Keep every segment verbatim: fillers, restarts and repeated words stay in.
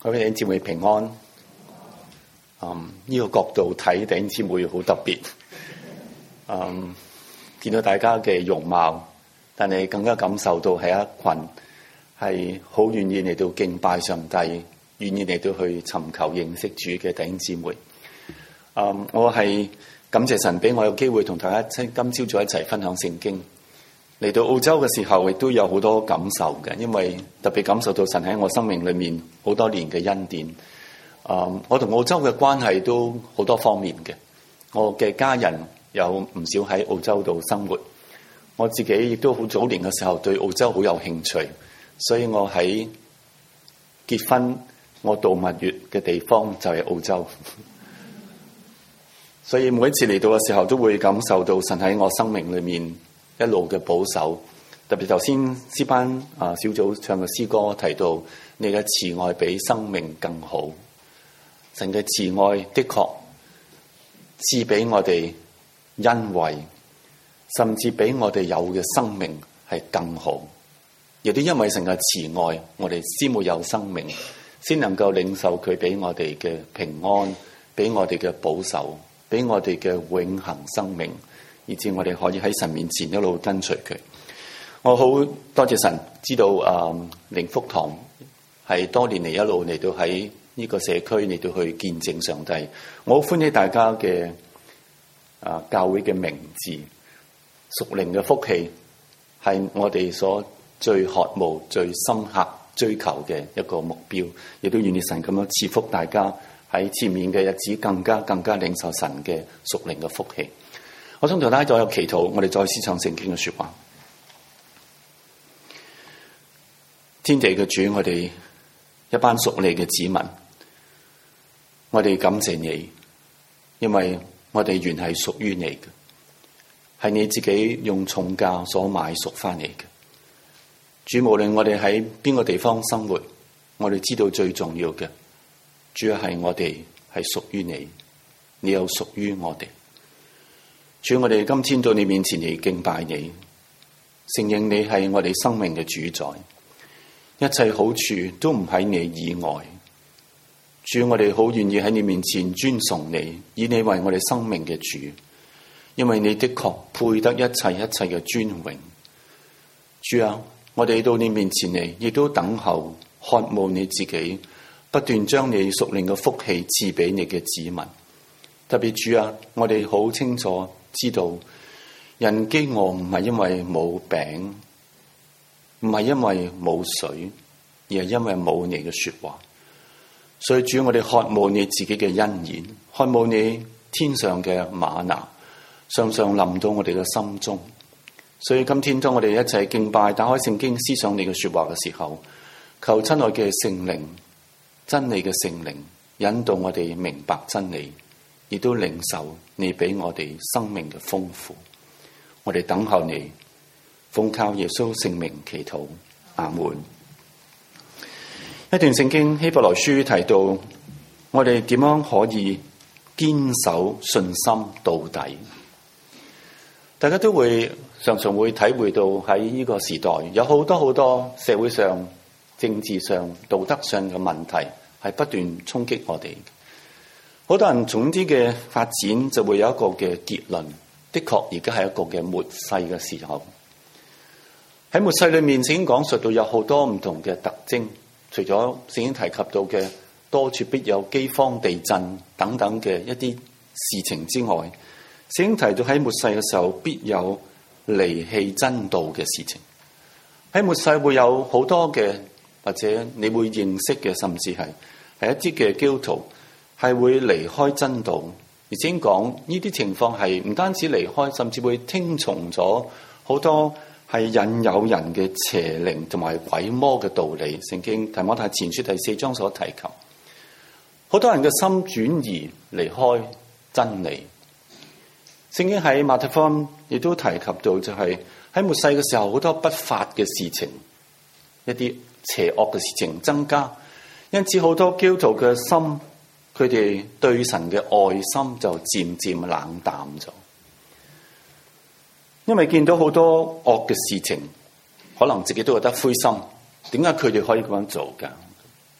各位弟兄姊妹平安。嗯，呢、這個角度睇弟兄姊妹好特別。嗯，見到大家嘅容貌，但係更加感受到係一群係好願意嚟到敬拜上帝，願意嚟到去尋求認識主嘅弟兄姊妹。嗯，我係感謝神俾我有機會同大家今朝早一齊分享聖經。嚟到澳洲嘅時候，亦都有好多感受嘅，因為特別感受到神喺我生命裏面好多年嘅恩典。嗯，我同澳洲嘅關係都好多方面嘅。我嘅家人有唔少喺澳洲度生活，我自己亦都好早年嘅時候對澳洲好有興趣，所以我喺結婚我度蜜月嘅地方就係澳洲。所以每一次嚟到嘅時候，都會感受到神喺我生命裏面一路嘅保守。特別頭先詩班啊小組唱嘅詩歌提到，你嘅慈愛比生命更好。神嘅慈愛的確賜俾我哋恩惠，甚至比我哋有嘅生命係更好。亦都因為神嘅慈愛，我哋先會有生命，先能夠領受佢俾我哋嘅平安，俾我哋嘅保守，俾我哋嘅永恆生命，以至我哋可以喺神面前一路跟隨佢。我好多謝神，知道啊靈福堂係多年嚟一路嚟到喺呢個社區嚟到去見證上帝。我好歡喜大家嘅啊教會嘅名字，屬靈嘅福氣係我哋所最渴慕、最深刻追求嘅一個目標，亦都願意神咁樣賜福大家喺前面嘅日子更加更加領受神嘅屬靈嘅福氣。我想同大家再有祈禱，我哋再思想聖經嘅說話。天地嘅主，我哋一班屬你嘅子民，我哋感謝你，因為我哋原係屬於你嘅，係你自己用重價所買贖翻嚟嘅。主，無論我哋喺邊個地方生活，我哋知道最重要嘅，主要係我哋係屬於你，你又屬於我哋。主，我哋今天到你面前嚟敬拜你，承認你係我哋生命嘅主宰，一切好處都唔喺你以外。主，我哋好願意喺你面前尊崇你，以你為我哋生命嘅主，因為你的確配得一切一切嘅尊榮。主啊，我哋到你面前嚟，亦都等候渴慕你自己，不斷將你屬靈嘅福氣賜俾你嘅子民。特別主啊，我哋好清楚知道，人飢餓唔係因為冇餅，唔係因為冇水，而係因為冇你嘅說話。所以主，我哋渴慕你自己嘅恩言，渴慕你天上嘅嗎哪常常臨到我哋嘅心中。所以今天當我哋一齊敬拜，打開聖經思想你嘅說話嘅時候，求親愛嘅聖靈，真理嘅聖靈引導我哋明白真理，亦都領受你俾我哋生命嘅豐富。我哋等候你，奉靠耶穌聖名祈禱，阿門。一段聖經希伯來書提到，我哋點樣可以堅守信心到底。大家都會常常會體會到喺呢個時代有好多好多社會上、政治上、道德上嘅問題係不斷衝擊我哋。好多人總之嘅發展就會有一個嘅結論，的確而家係一個嘅末世嘅時候。喺末世裏面，聖經講述到有好多唔同嘅特徵，除咗聖經提及到嘅多處必有饑荒、地震等等嘅一啲事情之外，聖經提到喺末世嘅時候必有離棄真道嘅事情。喺末世會有好多嘅，或者你會認識嘅，甚至係係一啲嘅基督徒係會離開真道。而且講呢啲情況係唔單止離開，甚至會聽從咗好多係引誘人嘅邪靈同埋鬼魔嘅道理。聖經提摩太前書第四章所提及，好多人嘅心轉移離開真理。聖經喺馬太福音亦都提及到，就係喺末世嘅時候，好多不法嘅事情，一啲邪惡嘅事情增加，因此好多基督徒嘅心，佢哋對神嘅愛心就漸漸冷淡咗。因為見到好多惡嘅事情，可能自己都覺得灰心，點解佢哋可以咁樣做㗎？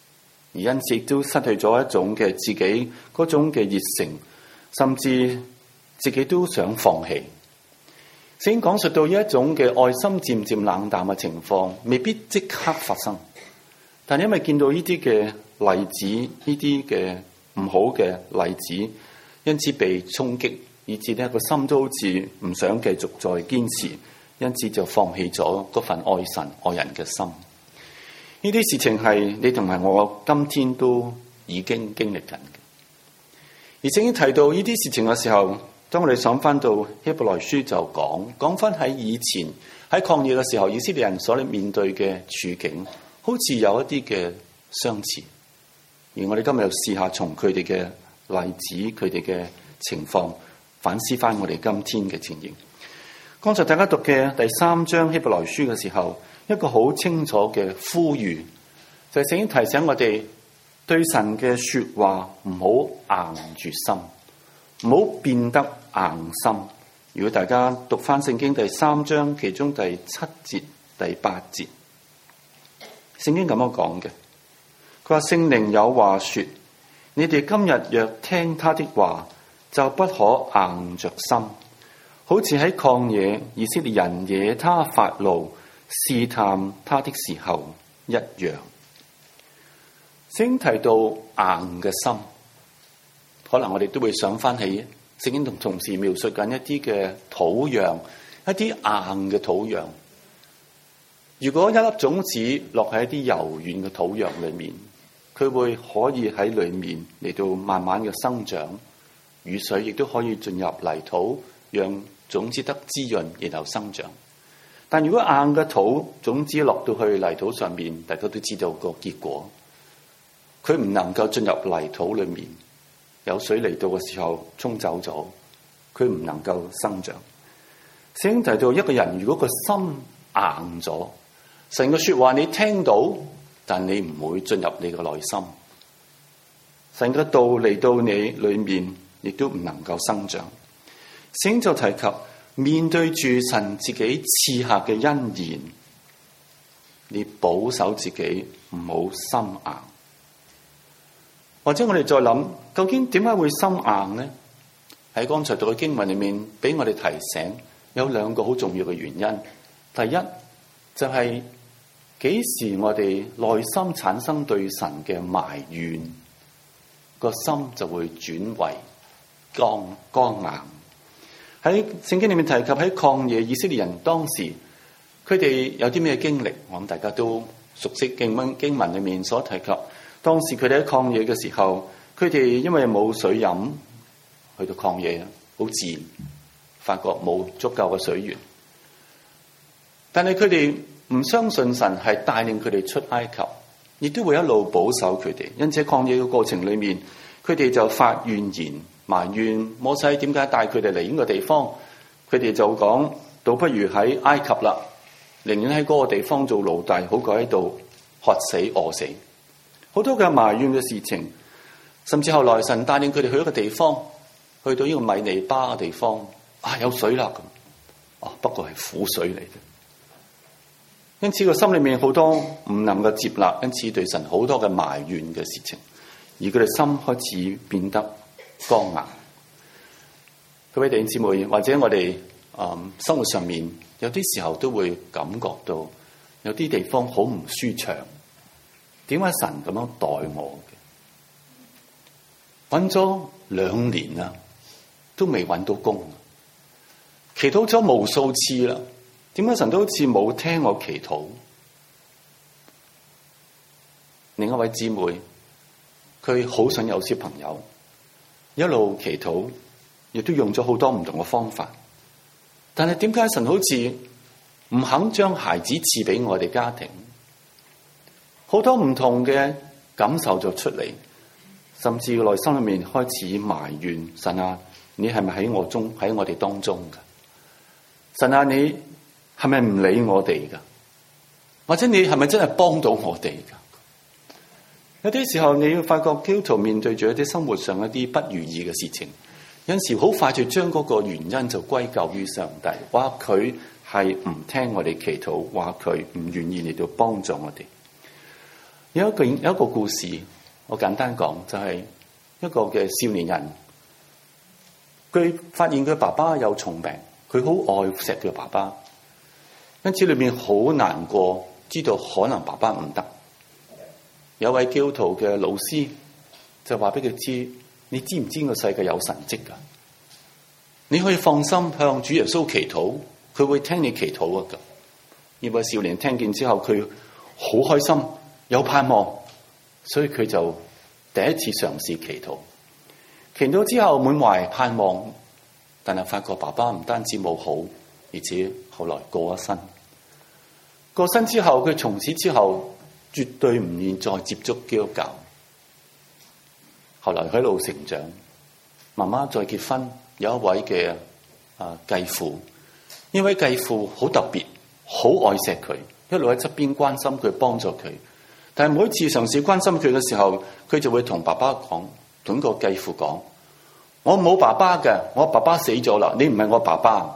而因此亦都失去咗一種嘅自己嗰種嘅熱誠，甚至自己都想放棄。聖經講述到呢一種嘅愛心漸漸冷淡嘅情況，未必即刻發生，但因為見到呢啲嘅例子，呢啲嘅唔好嘅例子，因此被衝擊，以致呢個心都好似唔想繼續再堅持，因此就放棄咗嗰份愛神愛人嘅心。呢啲事情係你同埋我今天都已經經歷緊嘅。而聖經提到呢啲事情嘅時候，當我哋想翻到希伯來書就講講翻喺以前喺曠野嘅時候，以色列人所面對嘅處境，好似有一啲嘅相似。而我哋今日又試下從佢哋嘅例子、佢哋嘅情況反思翻我哋今天嘅情形。剛才大家讀嘅第三章希伯來書嘅時候，一個好清楚嘅呼籲，就係聖經提醒我哋對神嘅說話唔好硬住心，唔好變得硬心。如果大家讀翻聖經第三章其中第七節、第八節，聖經咁樣講嘅，佢話聖靈有話說：你哋今日若聽他的話，就不可硬着心，好似喺曠野以色列人惹他發怒試探他的時候一樣。聖經提到硬嘅心，可能我哋都會想翻起聖經同同時描述緊一啲嘅土壤，一啲硬嘅土壤。如果一粒種子落喺一啲柔軟嘅土壤裏面，佢會可以喺裏面嚟到慢慢嘅生長，雨水亦都可以進入泥土，讓種子得滋潤，然後生長。但如果硬嘅土種子落到去泥土上面，大家都知道個結果，佢唔能夠進入泥土裏面，有水嚟到嘅時候沖走咗，佢唔能夠生長。聖經提到一個人如果個心硬咗，神嘅說話你聽到，但你唔會進入你嘅內心，神嘅道嚟到你裏面，亦都唔能夠生長。聖經就提及面對住神自己賜下嘅恩言，你保守自己唔好心硬。或者我哋再諗，究竟點解會心硬呢？喺剛才讀嘅經文裏面，俾我哋提醒有兩個好重要嘅原因。第一就係、是、幾時我哋內心產生對神嘅埋怨，個心就會轉為剛剛硬。喺聖經裏面提及喺曠野以色列人當時，佢哋有啲咩經歷？我諗大家都熟悉經文經文裏面所提及。當時佢哋喺曠野嘅時候，佢哋因為冇水飲，去到曠野好自然發覺冇足夠嘅水源。但係佢哋唔相信神係帶領佢哋出埃及，亦都會一路保守佢哋。因此喺曠野嘅過程裏面，佢哋就發怨言，埋怨摩西點解帶佢哋嚟呢個地方。佢哋就講，倒不如喺埃及啦，寧願喺嗰個地方做奴隸，好過喺度渴死餓死。好多嘅埋怨嘅事情，甚至後來神帶領佢哋去一個地方，去到呢個米尼巴嘅地方，啊有水啦咁，啊不過係苦水嚟嘅。因此個心裏面好多唔能夠接納，因此對神好多嘅埋怨嘅事情，而佢哋心開始變得剛硬。各位弟兄姊妹，或者我哋啊、嗯、生活上面有啲時候都會感覺到有啲地方好唔舒暢。點解神咁樣待我嘅？揾咗兩年啦，都未揾到工，祈禱咗無數次啦，點解神都好似冇聽我祈禱？另一位姊妹，佢好想有小朋友，一路祈禱，亦都用咗好多唔同嘅方法，但係點解神好似唔肯將孩子賜俾我哋家庭？好多唔同嘅感受就出嚟，甚至內心裏面開始埋怨神啊！你係咪喺我中喺我哋當中噶？神啊，你係咪唔理我哋噶？或者你係咪真係幫到我哋噶？有啲時候你要發覺基督徒面對住一啲生活上一啲不如意嘅事情，有陣時好快就將嗰個原因就歸咎於上帝，話佢係唔聽我哋祈禱，話佢唔願意嚟到幫助我哋。有一個有一個故事， 我簡單講，就係一個嘅少年人，佢發現佢爸爸有重病，佢好愛錫佢爸爸，因此裏面好難過，知道可能爸爸唔得。有位基督徒嘅老師就話俾佢知，你知唔知個世界有神蹟㗎？你可以放心向主耶穌祈禱，佢會聽你祈禱㗎。呢位少年聽見之後，佢好開心，有盼望，所以佢就第一次嘗試祈禱。祈禱之後滿懷盼望，但係發覺爸爸唔單止冇好，而且後來過咗身。過身之後，佢從此之後絕對唔願再接觸基督教。後來喺度成長，媽媽再結婚，有一位嘅啊繼父，呢位繼父好特別，好愛錫佢，一路喺側邊關心佢，幫助佢。但係每一次嘗試關心佢嘅時候，佢就會同爸爸講，同個繼父講：我冇爸爸嘅，我爸爸死咗啦，你唔係我爸爸。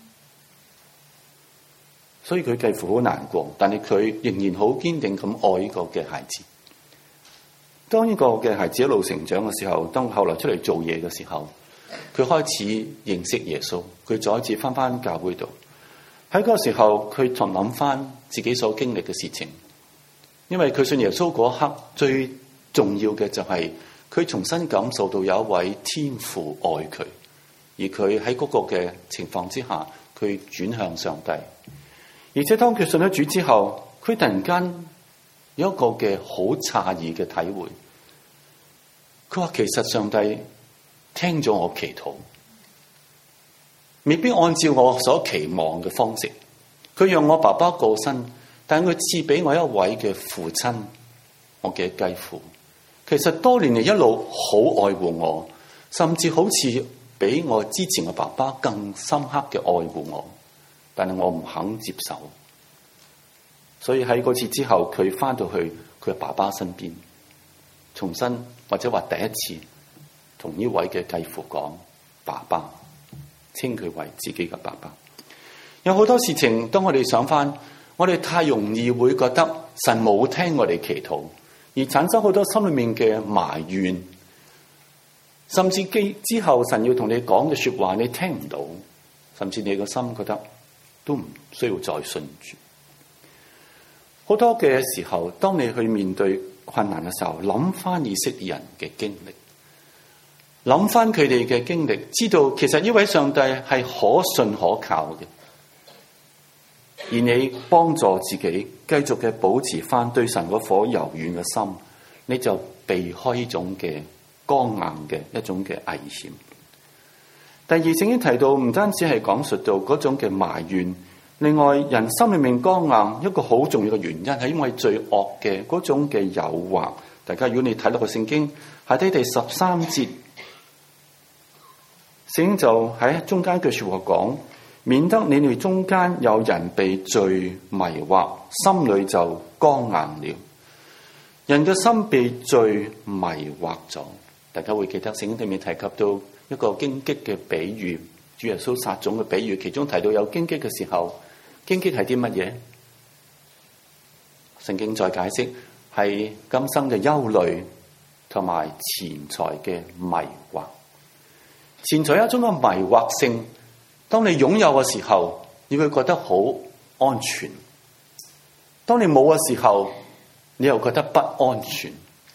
所以佢繼父好難過，但係佢仍然好堅定咁愛呢個嘅孩子。當呢個嘅孩子一路成長嘅時候，當後來出嚟做嘢嘅時候，佢開始認識耶穌，佢再一次翻翻教會度。喺嗰個時候，佢仲諗翻自己所經歷嘅事情，因為佢信耶穌嗰刻最重要嘅就係佢重新感受到有一位天父愛佢，而佢喺嗰個嘅情況之下，佢轉向上帝。而且當佢信咗主之後，佢突然間有一個嘅好詫異嘅體會。佢話其實上帝聽咗我祈禱，未必按照我所期望嘅方式。佢讓我爸爸過身，但佢賜俾我一位嘅父親，我嘅繼父。其實多年嚟一路好愛護我，甚至好似比我之前嘅爸爸更深刻嘅愛護我。但係我唔肯接受，所以喺嗰次之後，佢翻到去佢爸爸身邊，重新或者話第一次同呢位嘅繼父講爸爸，稱佢為自己嘅爸爸。有好多事情，當我哋想翻，我哋太容易會覺得神冇聽我哋祈禱，而產生好多心裏面嘅埋怨，甚至之後神要同你講嘅說話，你聽唔到，甚至你個心覺得都唔需要再信主。好多嘅時候，當你去面對困難嘅時候，諗翻以色列人嘅經歷，諗翻佢哋嘅經歷，知道其實呢位上帝係可信可靠嘅，而你幫助自己繼續嘅保持翻對神嗰顆柔軟嘅心，你就避開呢種嘅剛硬嘅一種嘅危險。第二，聖經提到唔單止係講述到嗰種嘅埋怨，另外人心裏面剛硬一個好重要嘅原因係因為罪惡嘅嗰種嘅誘惑。大家如果你睇落去聖經下低第十三節，聖經就喺中間句說話講，免得你哋中間有人被罪迷惑，心裏就剛硬了。人嘅心被罪迷惑咗，大家會記得聖經裏面提及到一個荊棘嘅比喻，主耶穌撒種嘅比喻，其中提到有荊棘嘅時候，荊棘係啲乜嘢？聖經再解釋係今生嘅憂慮同埋錢財嘅迷惑。錢財係一種嘅迷惑性，當你擁有嘅時候，你會覺得好安全；當你冇嘅時候，你又覺得不安全。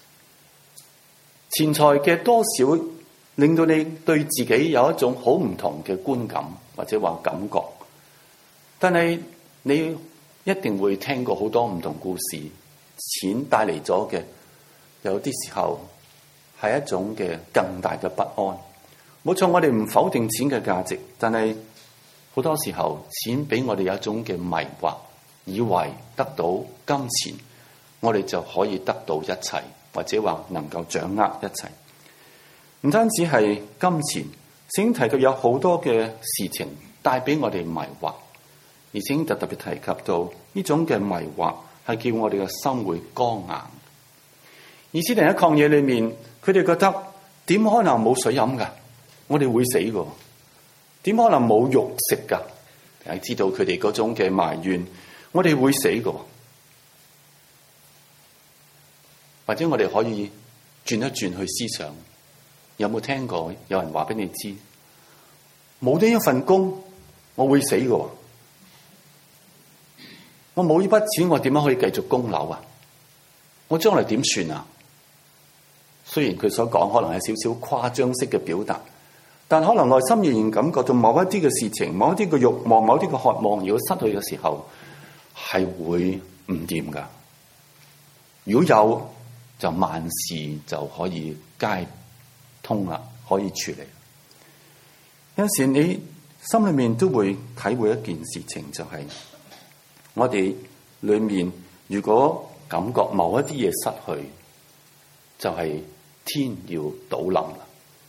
錢財嘅多少令到你對自己有一種好唔同嘅觀感或者話感覺，但係你一定會聽過好多唔同故事，錢帶嚟咗嘅有啲時候係一種嘅更大嘅不安。冇錯，我哋唔否定錢嘅價值，但係好多時候錢俾我哋有一種嘅迷惑，以為得到金錢我哋就可以得到一切，或者話能夠掌握一切。唔單止係金錢，聖經提及有好多嘅事情帶俾我哋迷惑，而聖經就特別提及到呢種嘅迷惑係叫我哋嘅心會剛硬。以色列人喺曠野裏面，佢哋覺得點可能冇水飲噶？我哋會死噶，點可能冇肉食噶？係知道佢哋嗰種嘅埋怨，我哋會死噶。或者我哋可以轉一轉去思想，有冇聽過有人話俾你知，冇呢一份工我會死㗎，我冇呢筆錢我點樣可以繼續供樓啊？我將來點算啊？雖然佢所講可能係少少誇張式嘅表達，但可能內心仍然感覺到某一啲嘅事情，某一啲嘅慾望，某一啲嘅渴望，如果失去嘅時候係會唔掂㗎。如果有就萬事就可以皆通啦，可以處理。有時你心裏面都會體會一件事情，就係我哋裏面如果感覺某一啲嘢失去，就係天要倒冧啦。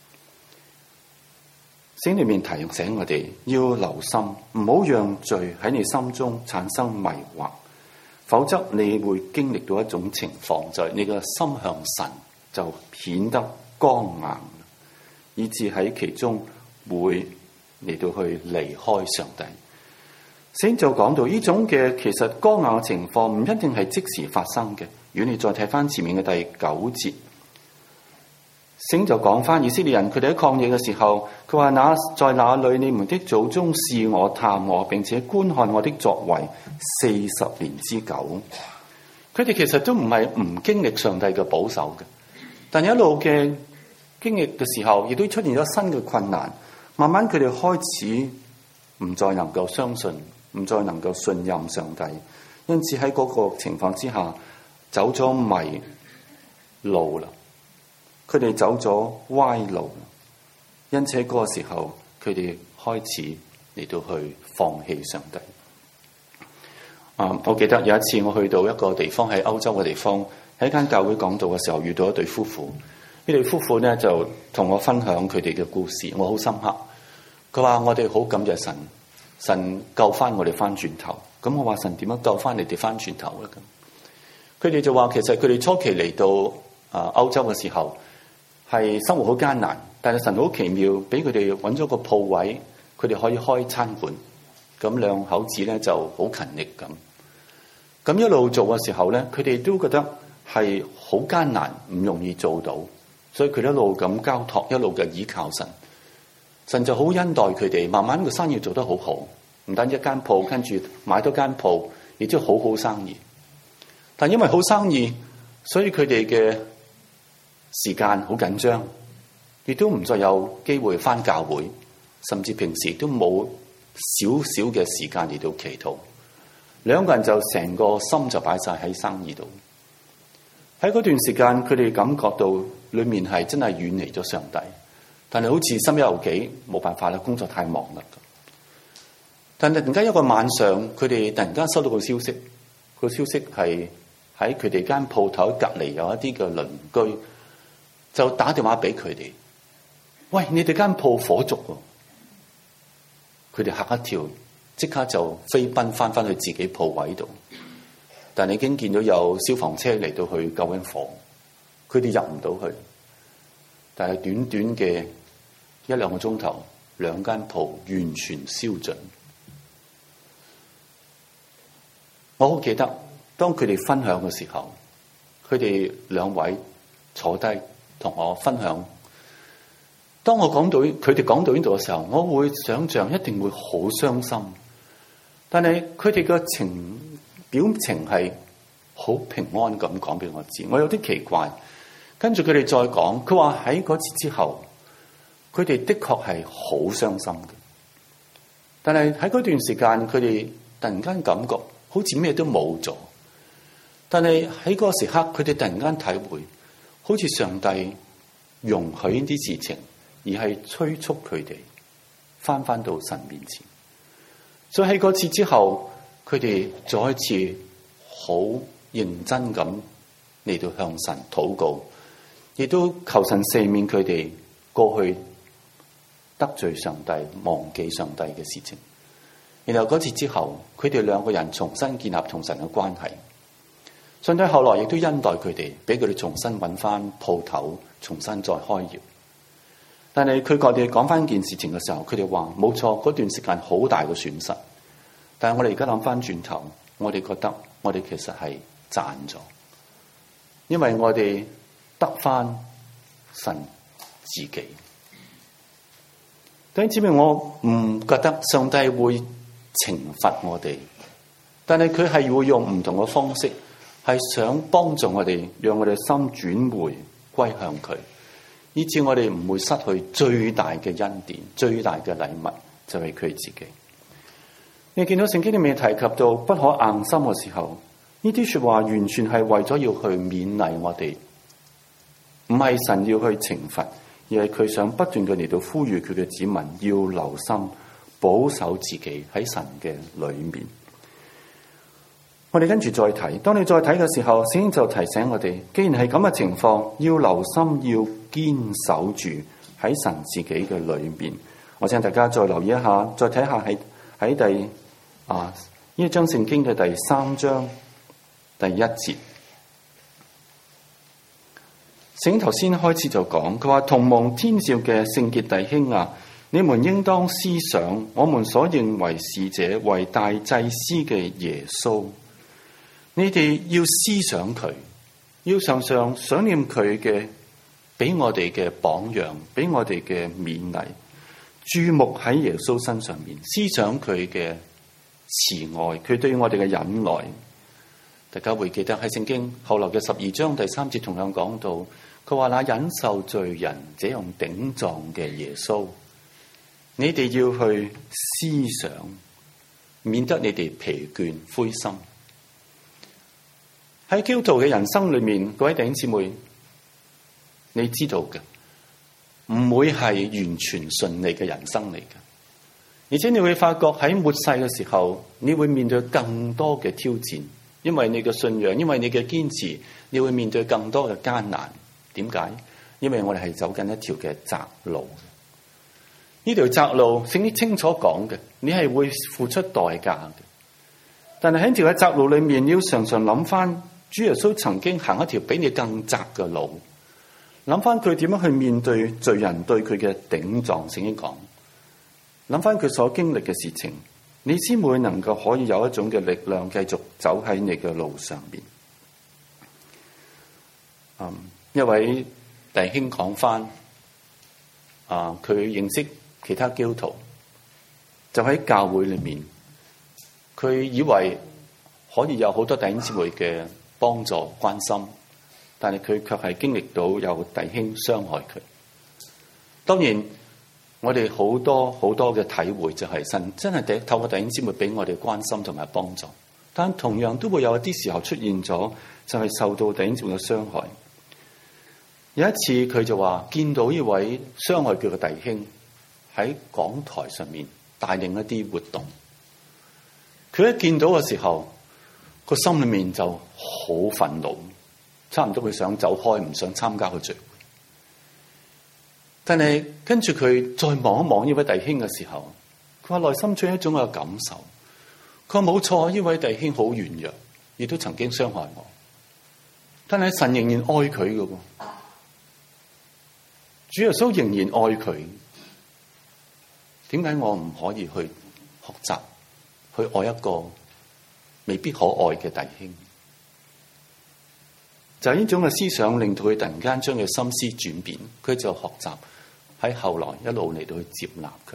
聖經裏面提醒我哋要留心，唔好讓罪喺你心中產生迷惑，否則你會經歷到一種情況，就係你嘅心向神就顯得剛硬，以致喺其中會嚟到去離開上帝。聖經就講到呢種嘅其實剛硬嘅情況唔一定係即時發生嘅。如果你再睇翻前面嘅第九節，聖經就講翻以色列人佢哋喺曠野嘅時候，佢話那在那裏你們的祖宗試我探我，並且觀看我的作為四十年之久。佢哋其實都唔係唔經歷上帝嘅保守嘅，但一路嘅經歷嘅時候，亦都出現咗新嘅困難。慢慢佢哋開始唔再能夠相信，唔再能夠信任上帝，因此喺嗰個情況之下，走咗迷路啦。佢哋走咗歪路，因此喺嗰個時候，佢哋開始嚟到去放棄上帝。啊，我記得有一次我去到一個地方，喺歐洲嘅地方，喺間教會講道嘅時候，遇到一對夫婦。呢對夫婦咧就同我分享佢哋嘅故事，我好深刻。佢話我哋好感謝神，神救翻我哋翻轉頭。咁我話神點樣救翻你哋翻轉頭咧？咁佢哋就話其實佢哋初期嚟到啊歐洲嘅時候，係生活好艱難，但係神好奇妙，俾佢哋揾咗個鋪位，佢哋可以開餐館。咁兩口子咧就好勤力咁，咁一路做嘅時候咧，佢哋都覺得係好艱難，唔容易做到，所以佢一路咁交託，一路嘅倚靠神。神就好恩待佢哋，慢慢個生意做得好好，唔單止一間鋪，跟住買多間鋪，亦都好好生意。但因為好生意，所以佢哋嘅時間好緊張，亦都唔再有機會返教會，甚至平時都冇少少嘅時間嚟到祈禱。兩個人就成個心就擺晒喺生意度。喺嗰段時間，佢哋感覺到裏面係真係遠離咗上帝，但係好似心有幾冇辦法啦，工作太忙啦。但係突然間一個晚上，佢哋突然間收到個消息，個消息係喺佢哋間鋪頭隔離有一啲嘅鄰居，就打電話俾佢哋，喂，你哋間鋪火燭喎！佢哋嚇一跳，即刻就飛奔翻翻去自己鋪位度。但係已經見到有消防車嚟到去救緊火，佢哋入唔到去。但係短短嘅一兩個鐘頭，兩間鋪完全燒盡。我好記得，當佢哋分享嘅時候，佢哋兩位坐低同我分享。當我講到佢哋講到呢度嘅時候，我會想象一定會好傷心。但係佢哋嘅情表情係好平安咁講俾我知，我有啲奇怪。跟住佢哋再講，佢話喺嗰次之後，佢哋的確係好傷心嘅。但係喺嗰段時間，佢哋突然間感覺好似咩都冇咗。但係喺嗰個時刻，佢哋突然間體會，好似上帝容許呢啲事情，而係催促佢哋翻翻到神面前。所以喺嗰次之後，佢哋再一次好認真咁嚟到向神禱告，亦都求神赦免佢哋過去得罪上帝、忘記上帝嘅事情。然後嗰次之後，佢哋兩個人重新建立同神嘅關係。上帝後來亦都恩待佢哋，俾佢哋重新揾翻鋪頭，重新再開業。但係佢哋講翻件事情嘅時候，佢哋話冇錯，嗰段時間好大嘅損失。但係我哋而家諗翻轉頭，我哋覺得我哋其實係賺咗，因為我哋得返神自己。弟兄姊妹，我唔覺得上帝會懲罰我哋，但係佢係會用唔同嘅方式，係想幫助我哋，讓我哋心轉回歸向佢，以致我哋唔會失去最大嘅恩典、最大嘅禮物，就係佢自己。你見到聖經裏面提及到不可硬心嘅時候，呢啲說話完全係為咗要去勉勵我哋，唔係神要去懲罰，而係佢想不斷嘅嚟到呼籲佢嘅子民要留心保守自己喺神嘅裏面。我哋跟住再睇，當你再睇嘅時候，聖經就提醒我哋，既然係咁嘅情況，要留心，要堅守住喺神自己嘅裏面。我請大家再留意一下，再睇下喺喺第啊呢一章聖經嘅第三章第一節。聖經頭先開始就講，佢話同蒙天召嘅聖潔弟兄啊，你們應當思想我們所認為是這為大祭司嘅耶穌。你哋要思想佢，要常常想念佢嘅俾我哋嘅榜樣，俾我哋嘅勉勵，注目喺耶穌身上面，思想佢嘅慈愛，佢對我哋嘅忍耐。大家會記得喺聖經後來嘅十二章第三節同樣講到，佢話那忍受罪人這樣頂撞嘅耶穌，你哋要去思想，免得你哋疲倦灰心。喺基督徒嘅人生裏面，各位弟兄姊妹，你知道嘅，唔會係完全順利嘅人生嚟嘅，而且你會發覺喺末世嘅時候，你會面對更多嘅挑戰，因為你嘅信仰，因為你嘅堅持，你會面對更多嘅艱難。點解？因為我哋係走緊一條嘅窄路，呢條窄路聖經清楚講嘅，你係會付出代價嘅。但係喺條嘅窄路裏面，你要常常諗翻主耶穌曾經行一條比你更窄嘅路，諗翻佢點樣去面對罪人對佢嘅頂撞。聖經講，諗翻佢所經歷嘅事情，你先會能夠可以有一種嘅力量，繼續走喺你嘅路上邊。嗯，一位弟兄講翻，啊，佢認識其他基督徒，就喺教會裏面，佢以為可以有好多弟兄姊妹嘅幫助關心，但係佢卻係經歷到有弟兄傷害佢。當然，我哋好多好多嘅體會就係神真係透過弟兄姊妹俾我哋關心同埋幫助，但同樣都會有一啲時候出現咗，就係受到弟兄姊妹嘅傷害。有一次佢就話見到呢位傷害佢嘅弟兄喺講台上面帶領一啲活動，佢一見到嘅時候，個心裏面就好憤怒，差唔多佢想走開，唔想參加個聚會。但係跟住佢再望一望呢位弟兄嘅時候，佢話內心出一種嘅感受，佢話冇錯，呢位弟兄好軟弱，亦都曾經傷害我，但係神仍然愛佢嘅。主耶穌仍然愛佢，點解我唔可以去學習去愛一個未必可愛嘅弟兄？就係呢種嘅思想令到佢突然間將佢心思轉變，佢就學習喺後來一路嚟到去接納佢。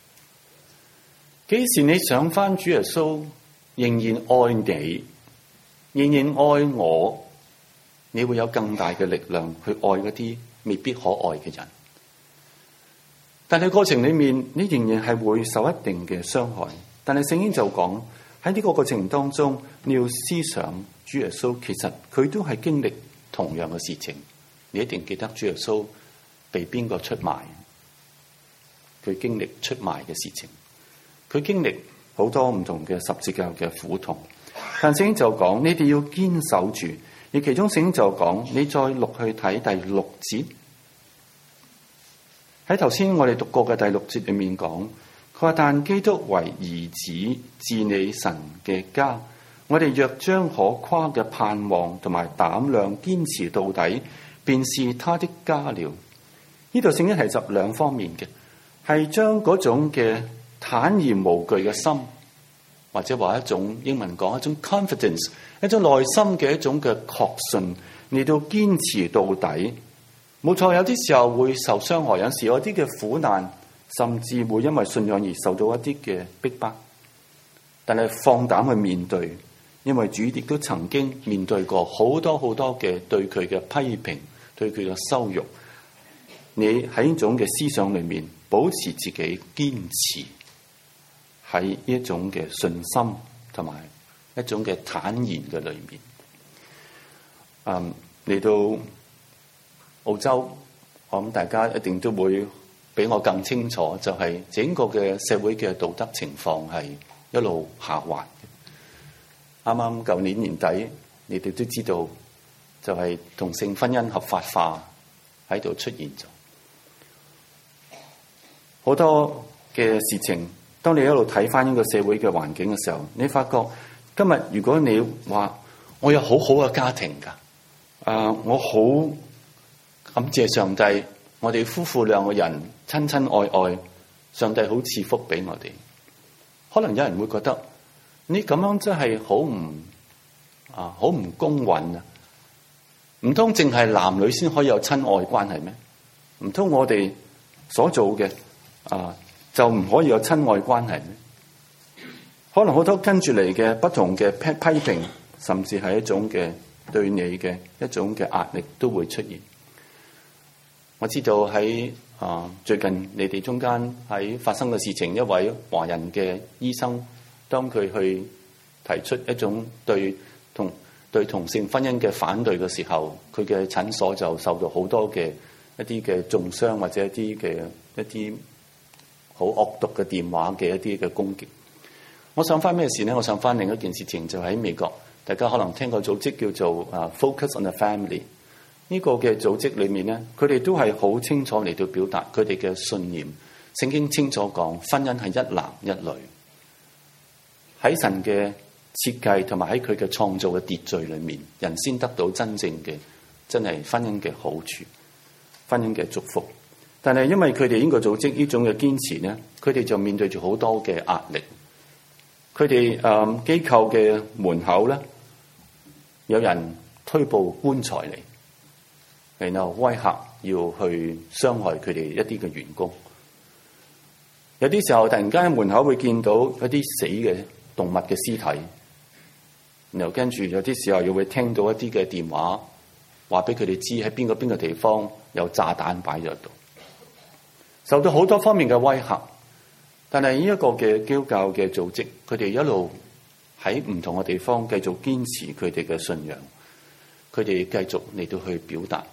幾時你想翻主耶穌仍然愛你，仍然愛我，你會有更大嘅力量去愛嗰啲未必可愛嘅人，但係過程裏面你仍然係會受一定嘅傷害。但係聖經就講喺呢個過程當中，你要思想主耶穌其實佢都係經歷同樣嘅事情。你一定記得主耶穌被邊個出賣，佢經歷出賣嘅事情，佢經歷好多唔同嘅十字架嘅苦痛。但聖經就講你哋要堅守住。而其中聖經就講，你再錄去睇第六節，喺頭先我哋讀過嘅第六節裏面講，佢話但基督為兒子治理神嘅家，我哋若將可誇嘅盼望同埋膽量堅持到底，便是他的家了。呢度聖經提及兩方面嘅，係將嗰種嘅坦然無懼嘅心，或者話一種英文講一種 confidence，一種內心嘅一種嘅確信， 嚟到堅持到底。冇錯，有啲時候會受傷害，有時有啲嘅苦難，甚至會因為信仰而受到一啲嘅逼迫。但係放膽去面對，因為主亦都曾經面對過好多好多嘅對佢嘅批評，對佢嘅羞辱。你喺呢種嘅思想裏面，保持自己堅持喺呢一種嘅信心同埋一種嘅坦然嘅裏面。嗯，嚟到澳洲，我諗大家一定都會比我更清楚，就係整個嘅社會嘅道德情況係一路下滑。啱啱舊年年底，你哋都知道，就係同性婚姻合法化喺度出現咗。好多嘅事情，當你一路睇翻呢個社會嘅環境嘅時候，你發覺今日如果你話我有好好嘅家庭㗎，啊、呃，我好感謝上帝，我哋夫婦兩個人親親愛愛，上帝好賜福俾我哋。可能有人會覺得你咁樣真係好唔啊，好唔公允啊！唔通淨係男女先可以有親愛關係咩？唔通我哋所做嘅啊，就唔可以有親愛關係咩？可能好多跟住嚟嘅不同嘅批批評，甚至係一種嘅對你嘅一種嘅壓力都會出現。我知道喺啊最近你哋中間喺發生嘅事情，一位華人嘅醫生，當佢去提出一種對同對同性婚姻嘅反對嘅時候，佢嘅診所就受到好多嘅一啲嘅中傷，或者一啲嘅一啲好惡毒嘅電話嘅一啲嘅攻擊。我想翻咩事呢？我想翻另一件事情，就喺美國，大家可能聽過組織叫做啊 Focus on the Family。呢個嘅組織裏面咧，佢哋都係好清楚嚟到表達佢哋嘅信念。聖經清楚講，婚姻係一男一女，喺神嘅設計同埋喺佢嘅創造嘅秩序裏面，人先得到真正嘅真係婚姻嘅好處，婚姻嘅祝福。但係因為佢哋呢個組織呢種嘅堅持咧，佢哋就面對住好多嘅壓力。佢哋誒機構嘅門口咧，有人推部棺材嚟，然後威嚇要去傷害佢哋一啲嘅員工。有啲時候突然間喺門口會見到一啲死嘅動物嘅屍體，然後跟住有啲時候又會聽到一啲嘅電話，話俾佢哋知喺邊個邊個地方有炸彈擺咗度，受到好多方面嘅威嚇。但係呢一個嘅基督教嘅組織，佢哋一路喺唔同嘅地方繼續堅持佢哋嘅信仰，佢哋繼續嚟到去表達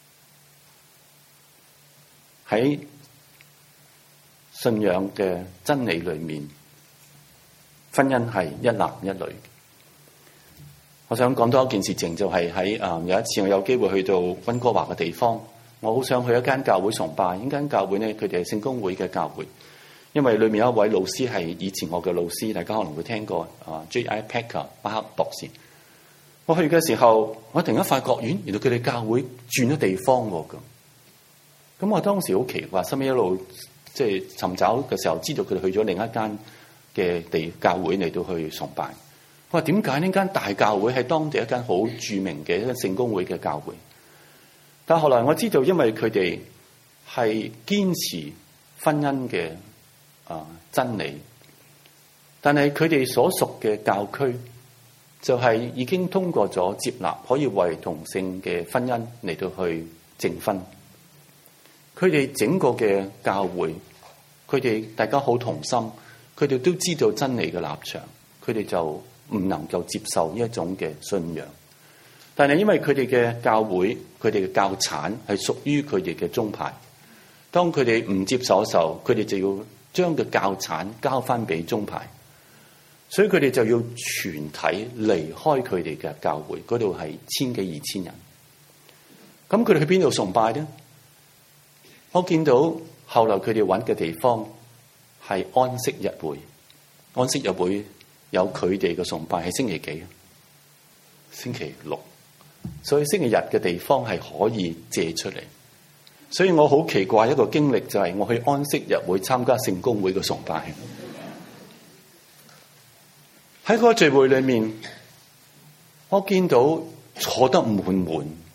喺信仰嘅真理裏面，婚姻係一男一女。我想講多一件事情，就係喺啊有一次我有機會去到溫哥華嘅地方，我好想去一間教會崇拜。呢間教會呢，佢哋係聖公會嘅教會。因為裏面有一位老師係以前我嘅老師，大家可能會聽過啊 J I Packer 巴克博士。我去嘅時候，我突然間發覺，原來佢哋教會轉咗地方喎咁。咁我當時好奇怪，後尾一路即係尋找嘅時候，知道佢哋去咗另一間嘅地教會嚟到去崇拜。我話點解呢間大教會係當地一間好著名嘅一間聖公會嘅教會？但後來我知道，因為佢哋係堅持婚姻嘅啊真理，但係佢哋所屬嘅教區就係已經通過咗接納，可以為同性嘅婚姻嚟到去證婚。佢哋整個嘅教會，佢哋大家好同心，佢哋都知道真理嘅立場，佢哋就唔能夠接受呢一種嘅信仰。但係因為佢哋嘅教會，佢哋嘅教產係屬於佢哋嘅宗派，當佢哋唔接受嘅時候，佢哋就要將個教產交翻俾宗派，所以佢哋就要全體離開佢哋嘅教會，嗰度係千幾二千人。咁佢哋去邊度崇拜呢？我見到後來佢哋揾嘅地方係安息日會，安息日會有佢哋嘅崇拜係星期幾？星期六，所以星期日嘅地方係可以借出嚟。所以我好奇怪一個經歷，就係我去安息日會參加聖公會嘅崇拜。喺嗰個聚會裏面，我見到坐得滿滿，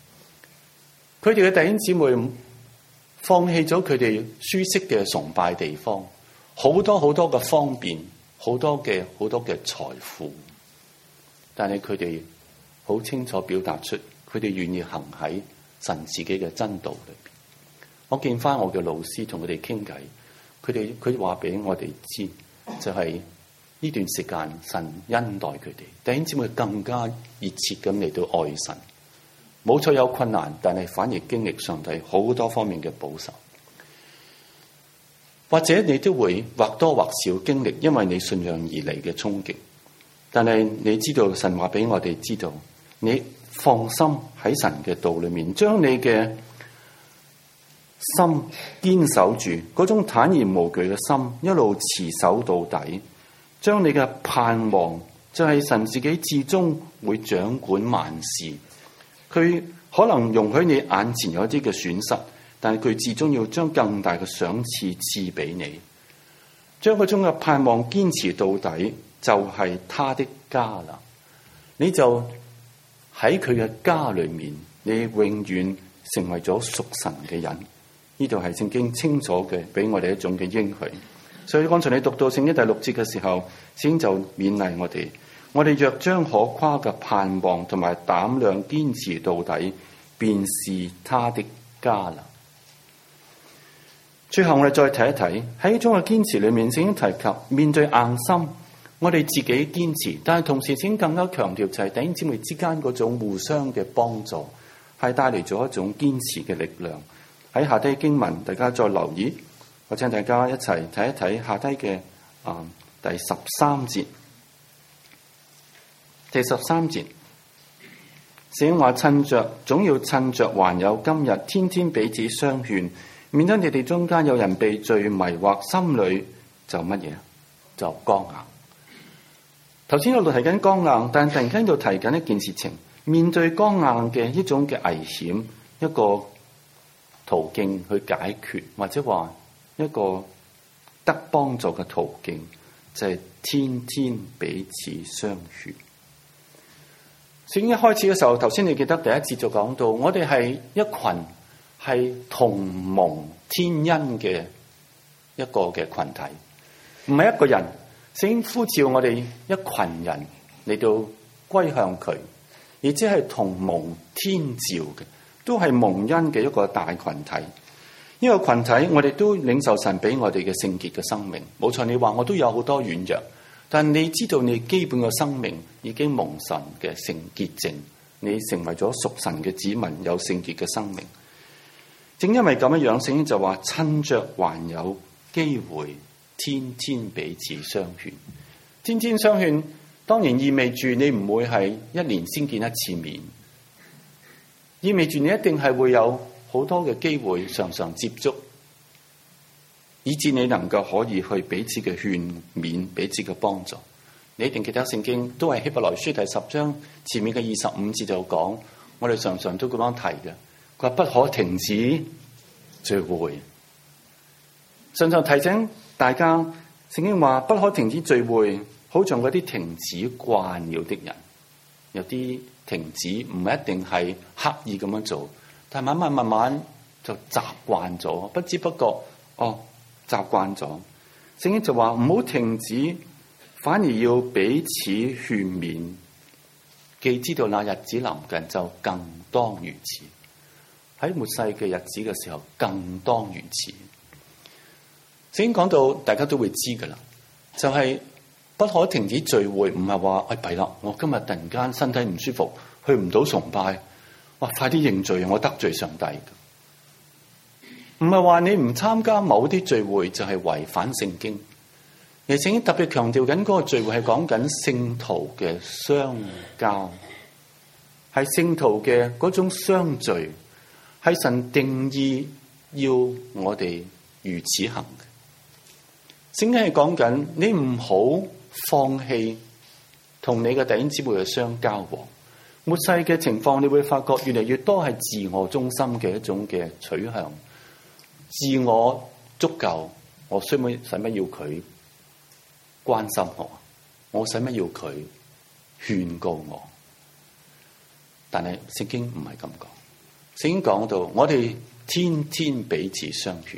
佢哋嘅弟兄姊妹放棄咗佢哋舒適嘅崇拜地方，好多好多嘅方便，好多嘅好多嘅財富，但係佢哋好清楚表達出佢哋願意行喺神自己嘅真道裏邊。我見翻我嘅老師同佢哋傾偈，佢哋佢話俾我哋知，就係呢段時間神恩待佢哋，弟兄姊妹更加熱切咁嚟到愛神。冇錯有困難，但係反而經歷上帝好多方面嘅保守。或者你都會或多或少經歷因為你信仰而嚟嘅衝擊，但係你知道神話俾我哋知道，你放心喺神嘅道裏面，將你嘅心堅守住嗰種坦然無懼嘅心，一路持守到底，將你嘅盼望就係神自己至終會掌管萬事。佢可能容許你眼前有一啲嘅損失，但係佢至終要將更大嘅賞賜賜俾你。將嗰種嘅盼望堅持到底，就係他的家啦。你就喺佢嘅家裏面，你永遠成為咗屬神嘅人。呢度係聖經清楚嘅俾我哋一種嘅應許。所以剛才你讀到聖經第六節嘅時候，聖經就勉勵我哋。我哋若將可誇嘅盼望同埋膽量堅持到底，便是他的家啦。最後我哋再睇一睇喺呢種嘅堅持裏面，聖經提及面對硬心，我哋自己堅持，但係同時聖經更加強調就係弟兄姊妹之間嗰種互相嘅幫助，係帶嚟咗一種堅持嘅力量。喺下低經文，大家再留意，我請大家一齊睇一睇下低嘅啊第十三節。第十三節，聖經話趁着，總要趁着還有今日，天天彼此相勸，免得你哋中間有人被罪迷惑，心裏就乜嘢？就剛硬。頭先我度提緊剛硬，但係突然間度提緊一件事情，面對剛硬嘅一種嘅危險，一個途徑去解決，或者話一個得幫助嘅途徑，就係、是、天天彼此相勸。聖經一開始嘅時候，頭先你記得第一節就講到，我哋係一群係同蒙天恩嘅一個嘅群體，唔係一個人。聖經呼召我哋一群人嚟到歸向佢，而即係同蒙天召嘅，都係蒙恩嘅一個大群體。呢個群體，我哋都領受神俾我哋嘅聖潔嘅生命。冇錯，你話我都有好多軟弱。但你知道你基本嘅生命已經蒙神嘅聖潔淨，你成為咗屬神嘅子民，有聖潔嘅生命。正因為咁樣樣，聖經就話趁着還有機會，天天彼此相勸。天天相勸，當然意味住你唔會係一年先見一次面，意味住你一定係會有好多嘅機會，常常接觸，以致你能夠可以去彼此嘅勸勉，彼此嘅幫助。你一定記得聖經都係希伯來書第十章前面嘅二十五節就講，我哋常常都咁樣提嘅，佢話不可停止聚會。常常提醒大家，聖經話不可停止聚會，好像嗰啲停止慣了的人。有啲停止唔係一定係刻意咁樣做，但係慢慢慢慢就習慣咗，不知不覺哦。習慣咗，聖經就話唔好停止，反而要彼此勸勉。既知道那日子臨近，就更當如此。喺末世嘅日子嘅時候，更當如此。聖經講到，大家都會知噶啦，就係、是、不可停止聚會，唔係話哎弊啦，我今日突然間身體唔舒服，去唔到崇拜，哇，快啲認罪，我得罪上帝。唔係話你唔參加某啲聚會就係違反聖經，而聖經特別強調緊嗰個聚會係講緊聖徒嘅相交，係聖徒嘅嗰種相聚，係神定義要我哋如此行嘅。聖經係講緊你唔好放棄同你嘅弟兄姊妹嘅相交。末世嘅情況，你會發覺越嚟越多係自我中心嘅一種嘅取向。自我足夠，我使乜使乜要佢關心我？我使乜要佢勸告我？但係聖經唔係咁講， 聖經講到，我哋天天彼此相勸。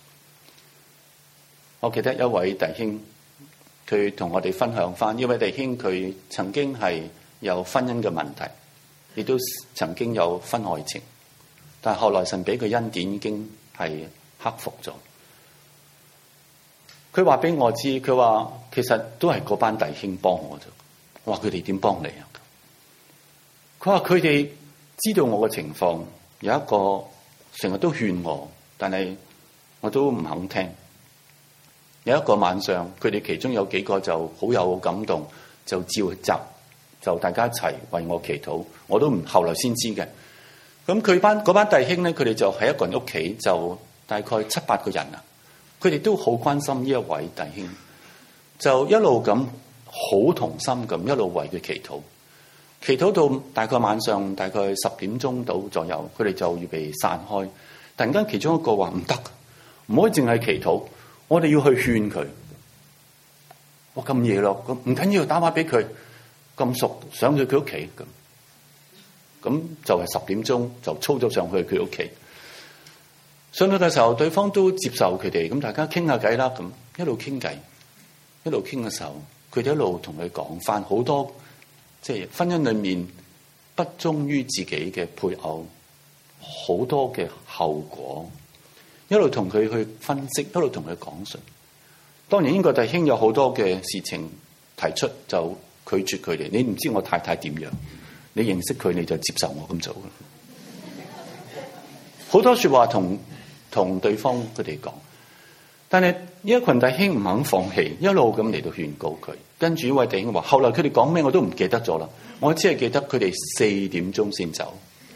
我記得一位弟兄，佢同我哋分享翻，呢位弟兄佢曾經係有婚姻嘅問題，亦都曾經有婚外情，但係後來神俾佢恩典已經係克服咗。佢話俾我知，佢話其實都係嗰班弟兄幫我啫。我話佢哋點幫你啊？佢話佢哋知道我嘅情況，有一個成日都勸我，但係我都唔肯聽。有一個晚上，佢哋其中有幾個就好有感動，就召集，就大家一齊為我祈禱。我都唔後來先知嘅。咁佢班嗰班弟兄咧，佢哋就喺一個人屋企，就大概七八個人啊。佢哋都好關心呢一位弟兄，就一路咁好同心咁一路為佢祈禱。祈禱到大概晚上大概十點鐘到左右，佢哋就預備散開。突然間其中一個話唔得，唔可以淨係祈禱。我哋要去勸佢。我咁夜咯，咁唔緊要，打電話俾佢。咁熟，上去佢屋企咁，咁就係十點鐘就操咗上去佢屋企。上到嘅時候，對方都接受佢哋，咁大家傾下偈啦。咁一路傾偈，一路傾嘅時候，佢哋一路同佢講翻好多，即係婚姻裏面不忠於自己嘅配偶，好多嘅後果。一路同佢去分析，一路同佢講述。當然，英國弟兄有好多嘅事情提出，就拒絕佢哋。你唔知我太太點樣，你認識佢你就接受我咁做。好多說話同同對方佢哋講，但係呢一群弟兄唔肯放棄，一路咁嚟到勸告佢。跟住呢位弟兄話，後來佢哋講咩我都唔記得咗啦，我只係記得佢哋四點鐘先走。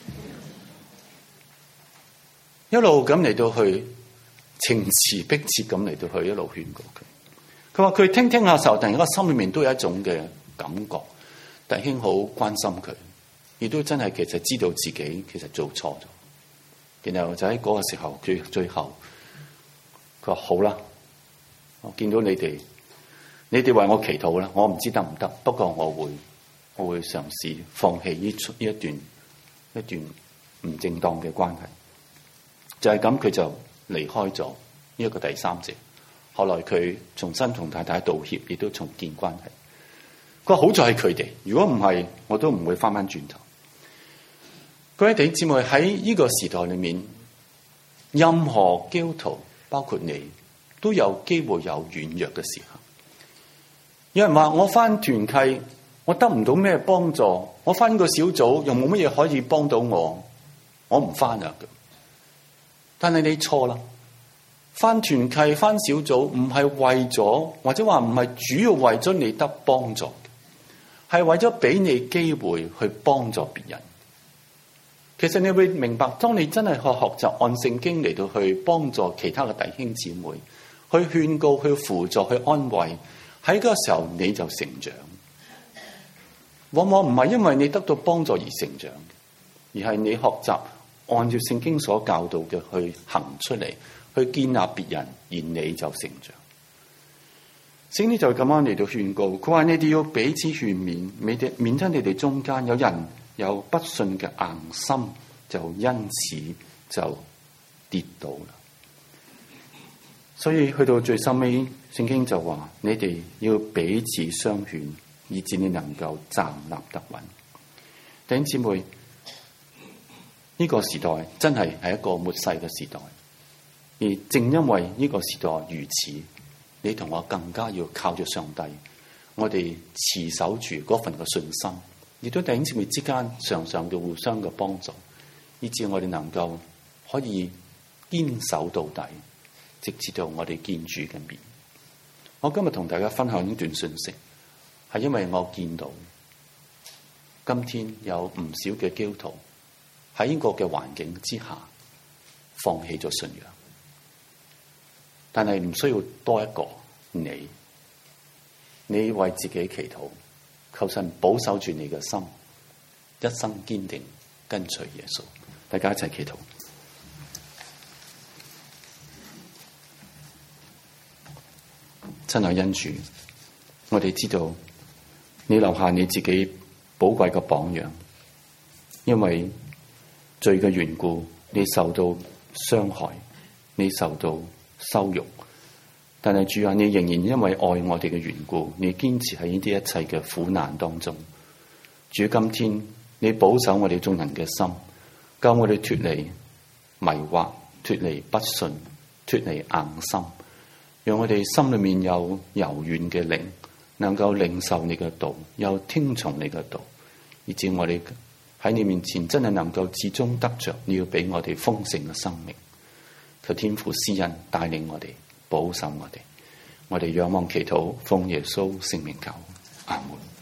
一路咁嚟到去情詞迫切咁嚟到去一路勸告佢。佢話佢聽聽下時候，突然間心裏面都有一種嘅感覺，弟兄好關心佢，亦都真係其實知道自己其實做錯咗。然後就喺嗰個時候，佢最後佢話好啦，我見到你哋，你哋為我祈禱啦，我唔知得唔得，不過我會我會嘗試放棄呢呢一段一段唔正當嘅關係。就係咁，佢就離開咗呢一個第三者。後來佢重新同太太道歉，亦都重建關係。佢話好在係佢哋，如果唔係，我都唔會翻翻轉頭。各位弟兄姊妹，喺呢個時代裏面，任何基督徒，包括你，都有機會有軟弱嘅時候。有人話我翻團契，我得唔到咩幫助，我翻個小組又冇乜嘢可以幫到我，我唔翻啊。但係你錯啦，翻團契翻小組唔係為咗，或者話唔係主要為咗你得幫助，係為咗俾你機會去幫助別人。其實你會明白，當你真係去學習按聖經嚟到去幫助其他嘅弟兄姊妹，去勸告、去輔助、去安慰，喺嗰個時候你就成長。往往唔係因為你得到幫助而成長，而係你學習按照聖經所教導嘅去行出嚟，去建立別人，而你就成長。聖經就咁樣嚟到勸告，佢話你哋要彼此勸勉，免得免得你哋中間有人有不信嘅硬心，就因此就跌倒啦。所以去到最收尾，聖經就話你哋要彼此相勸，以致你能夠站立得穩。弟兄姊妹，呢個時代真係係一個末世嘅時代，而正因為呢個時代如此，你同我更加要靠住上帝，我哋持守住嗰份嘅信心，亦都弟兄姊妹之間常常嘅互相嘅幫助，以致我哋能夠可以堅守到底，直至到我哋見主嘅面。我今日同大家分享呢段信息，係因為我見到今天有唔少嘅基督徒喺呢個嘅環境之下放棄咗信仰，但係唔需要多一個你，你為自己祈禱，求神保守住你嘅心，一生堅定跟隨耶穌。大家一齊祈禱。親愛恩主，我哋知道你留下你自己寶貴嘅榜樣，因為罪嘅緣故，你受到傷害，你受到羞辱。但係主啊，你仍然因為愛我哋嘅緣故，你堅持喺呢啲一切嘅苦難當中。主，今天你保守我哋眾人嘅心，救我哋脫離迷惑，脫離不信，脫離硬心，讓我哋心裏面有柔軟嘅靈，能夠領受你嘅道，又聽從你嘅道，以致我哋喺你面前真係能夠至終得着你要俾我哋豐盛嘅生命。求天父施恩帶領我哋，保守我哋，我哋仰望祈禱，奉耶穌聖名求，阿門。